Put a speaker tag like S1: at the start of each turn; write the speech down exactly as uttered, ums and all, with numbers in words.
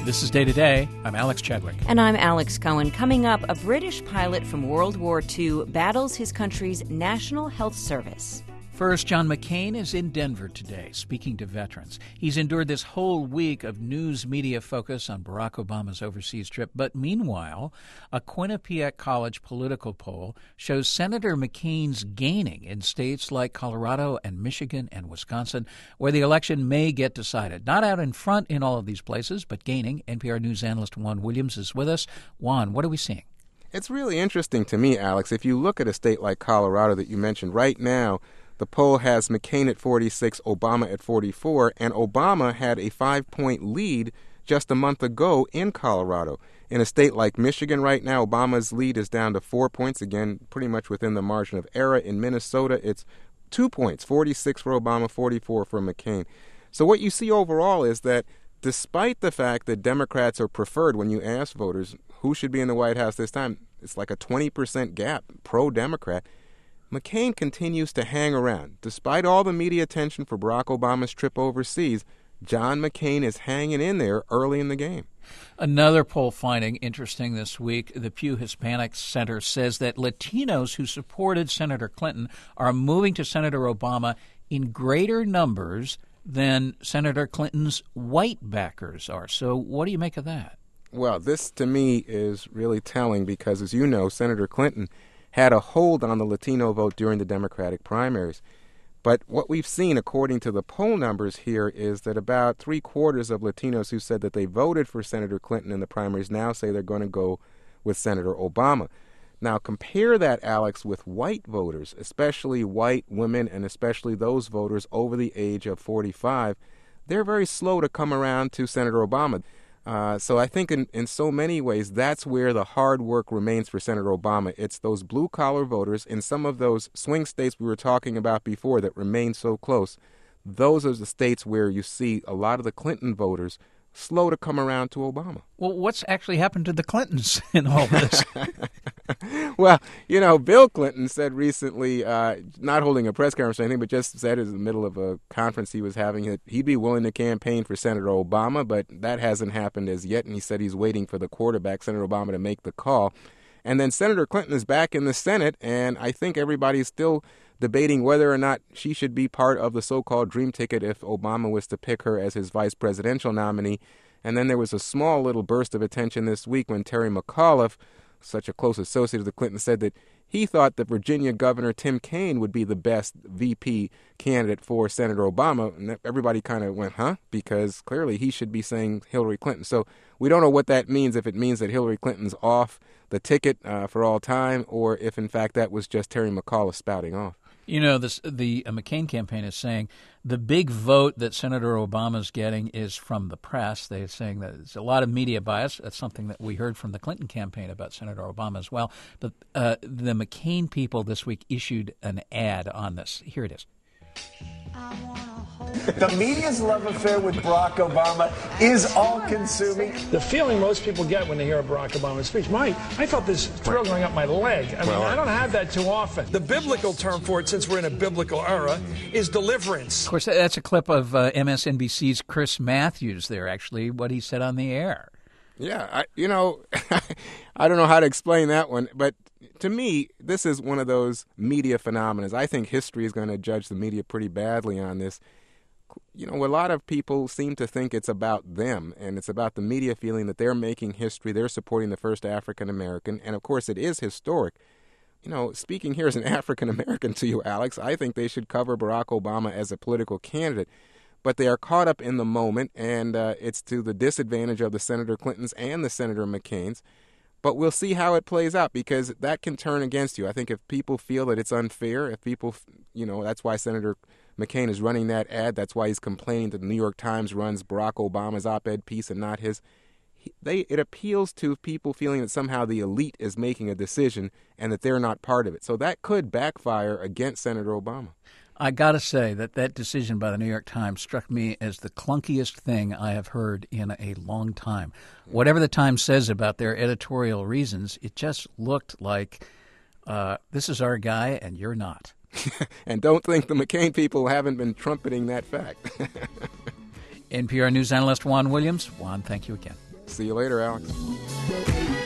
S1: This is Day to Day. I'm Alex Chadwick.
S2: And I'm Alex Cohen. Coming up, a British pilot from World War Two battles his country's National Health Service.
S1: First, John McCain is in Denver today, speaking to veterans. He's endured this whole week of news media focus on Barack Obama's overseas trip. But meanwhile, a Quinnipiac College political poll shows Senator McCain's gaining in states like Colorado and Michigan and Wisconsin, where the election may get decided. Not out in front in all of these places, but gaining. N P R News analyst Juan Williams is with us. Juan, what are we seeing?
S3: It's really interesting to me, Alex. If you look at a state like Colorado that you mentioned right now, the poll has McCain at forty-six, Obama at forty-four, and Obama had a five-point lead just a month ago in Colorado. In a state like Michigan right now, Obama's lead is down to four points, again, pretty much within the margin of error. In Minnesota, it's two points, forty-six for Obama, forty-four for McCain. So what you see overall is that despite the fact that Democrats are preferred when you ask voters who should be in the White House this time, it's like a twenty percent gap, pro-Democrat. McCain continues to hang around. Despite all the media attention for Barack Obama's trip overseas, John McCain is hanging in there early in the game.
S1: Another poll finding interesting this week, the Pew Hispanic Center says that Latinos who supported Senator Clinton are moving to Senator Obama in greater numbers than Senator Clinton's white backers are. So what do you make of that?
S3: Well, this to me is really telling because, as you know, Senator Clinton had a hold on the Latino vote during the Democratic primaries. But what we've seen, according to the poll numbers here, is that about three-quarters of Latinos who said that they voted for Senator Clinton in the primaries now say they're going to go with Senator Obama. Now, compare that, Alex, with white voters, especially white women and especially those voters over the age of forty-five. They're very slow to come around to Senator Obama. Uh, so I think in, in so many ways, that's where the hard work remains for Senator Obama. It's those blue-collar voters in some of those swing states we were talking about before that remain so close. Those are the states where you see a lot of the Clinton voters slow to come around to Obama.
S1: Well, what's actually happened to the Clintons in all this?
S3: Well, you know, Bill Clinton said recently, uh, not holding a press conference or anything, but just said in the middle of a conference he was having that he'd be willing to campaign for Senator Obama, but that hasn't happened as yet, and he said he's waiting for the quarterback, Senator Obama, to make the call. And then Senator Clinton is back in the Senate, and I think everybody's still debating whether or not she should be part of the so-called dream ticket if Obama was to pick her as his vice presidential nominee. And then there was a small little burst of attention this week when Terry McAuliffe, such a close associate of the Clintons, said that he thought that Virginia Governor Tim Kaine would be the best V P candidate for Senator Obama. And everybody kind of went, huh? Because clearly he should be saying Hillary Clinton. So we don't know what that means, if it means that Hillary Clinton's off the ticket uh, for all time, or if, in fact, that was just Terry McAuliffe spouting off.
S1: You know, this, the uh, McCain campaign is saying the big vote that Senator Obama's getting is from the press. They're saying that there's a lot of media bias. That's something that we heard from the Clinton campaign about Senator Obama as well. But uh, the McCain people this week issued an ad on this. Here it is.
S4: The media's love affair with Barack Obama is all-consuming.
S5: The feeling most people get when they hear a Barack Obama speech, my, I felt this thrill going up my leg. I mean, well, I don't have that too often. The biblical term for it, since we're in a biblical era, is deliverance.
S1: Of course, that's a clip of uh, M S N B C's Chris Matthews there, actually, what he said on the air.
S3: Yeah, I, you know, I don't know how to explain that one, but to me, this is one of those media phenomena. I think history is going to judge the media pretty badly on this. You know, a lot of people seem to think it's about them, and it's about the media feeling that they're making history, they're supporting the first African-American, and of course it is historic. You know, speaking here as an African-American to you, Alex, I think they should cover Barack Obama as a political candidate. But they are caught up in the moment, and uh, it's to the disadvantage of the Senator Clintons and the Senator McCains. But we'll see how it plays out, because that can turn against you. I think if people feel that it's unfair, if people, you know, that's why Senator McCain is running that ad. That's why he's complaining that the New York Times runs Barack Obama's op-ed piece and not his. He, they, it appeals to people feeling that somehow the elite is making a decision and that they're not part of it. So that could backfire against Senator Obama.
S1: I got to say that that decision by the New York Times struck me as the clunkiest thing I have heard in a long time. Whatever the Times says about their editorial reasons, it just looked like uh, this is our guy and you're not.
S3: And don't think the McCain people haven't been trumpeting that fact.
S1: N P R News analyst Juan Williams. Juan, thank you again.
S3: See you later, Alex.